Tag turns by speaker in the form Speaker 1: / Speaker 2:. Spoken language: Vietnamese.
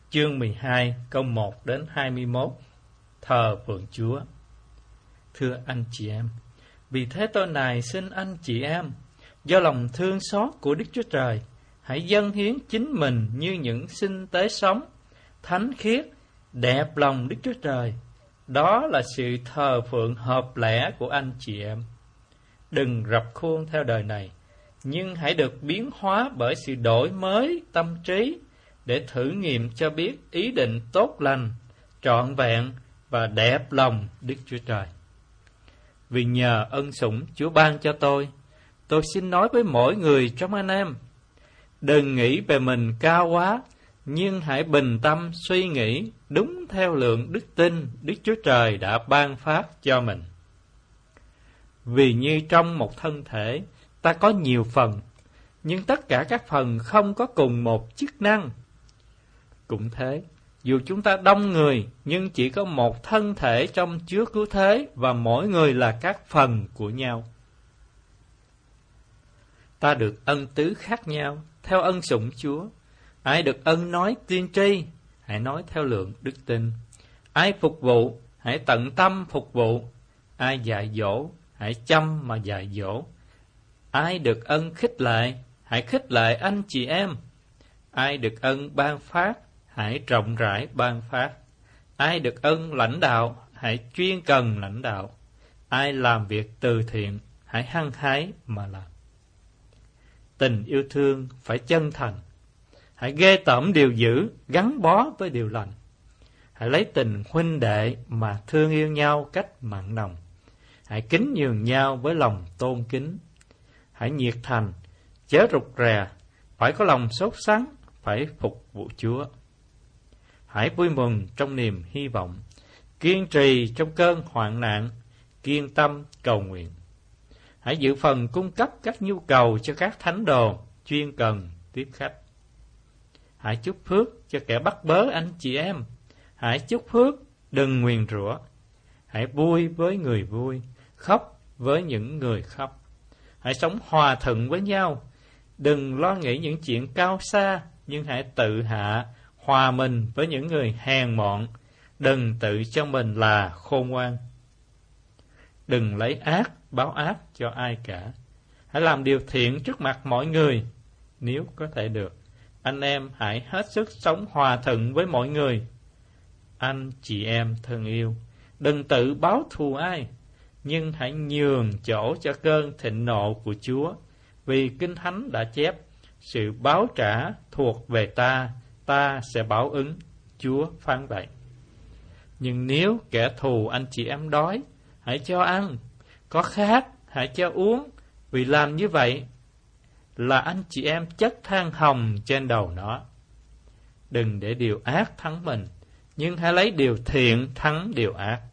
Speaker 1: chương 12 câu 1 đến 21. Thờ phượng Chúa. Thưa anh chị em, vì thế tôi này xin anh chị em, do lòng thương xót của Đức Chúa Trời, hãy dâng hiến chính mình như những sinh tế sống, thánh khiết, đẹp lòng Đức Chúa Trời. Đó là sự thờ phượng hợp lẽ của anh chị em. Đừng rập khuôn theo đời này, nhưng hãy được biến hóa bởi sự đổi mới tâm trí, để thử nghiệm cho biết ý định tốt lành, trọn vẹn và đẹp lòng Đức Chúa Trời. Vì nhờ ân sủng Chúa ban cho tôi xin nói với mỗi người trong anh em, đừng nghĩ về mình cao quá, nhưng hãy bình tâm suy nghĩ đúng theo lượng đức tin Đức Chúa Trời đã ban phát cho mình. Vì như trong một thân thể, ta có nhiều phần, nhưng tất cả các phần không có cùng một chức năng. Cũng thế, dù chúng ta đông người, nhưng chỉ có một thân thể trong Chúa cứu thế, và mỗi người là các phần của nhau. Ta được ân tứ khác nhau, theo ân sủng Chúa. Ai được ân nói tiên tri, hãy nói theo lượng đức tin. Ai phục vụ, hãy tận tâm phục vụ. Ai dạy dỗ, hãy chăm mà dạy dỗ. Ai được ân khích lệ, hãy khích lệ anh chị em. Ai được ân ban phát, hãy rộng rãi ban phát. Ai được ân lãnh đạo, hãy chuyên cần lãnh đạo. Ai làm việc từ thiện, hãy hăng hái mà làm. Tình yêu thương phải chân thành. Hãy ghê tởm điều dữ, gắn bó với điều lành. Hãy lấy tình huynh đệ mà thương yêu nhau cách mặn nồng. Hãy kính nhường nhau với lòng tôn kính. Hãy nhiệt thành, chớ rụt rè, phải có lòng sốt sắng, phải phục vụ Chúa. Hãy vui mừng trong niềm hy vọng, kiên trì trong cơn hoạn nạn, kiên tâm cầu nguyện. Hãy giữ phần cung cấp các nhu cầu cho các thánh đồ chuyên cần tiếp khách. Hãy chúc phước cho kẻ bắt bớ anh chị em. Hãy chúc phước, đừng nguyền rủa. Hãy vui với người vui, khóc với những người khóc. Hãy sống hòa thuận với nhau. Đừng lo nghĩ những chuyện cao xa, nhưng hãy tự hạ, hòa mình với những người hèn mọn. Đừng tự cho mình là khôn ngoan. Đừng lấy ác báo ác cho ai cả. Hãy làm điều thiện trước mặt mọi người, nếu có thể được. Anh em hãy hết sức sống hòa thuận với mọi người. Anh chị em thân yêu, đừng tự báo thù ai, nhưng hãy nhường chỗ cho cơn thịnh nộ của Chúa. Vì Kinh Thánh đã chép, sự báo trả thuộc về ta sẽ báo ứng. Chúa phán vậy. Nhưng nếu kẻ thù anh chị em đói, hãy cho ăn. Có khát, hãy cho uống. Vì làm như vậy là anh chị em chất than hồng trên đầu nó. Đừng để điều ác thắng mình, nhưng hãy lấy điều thiện thắng điều ác.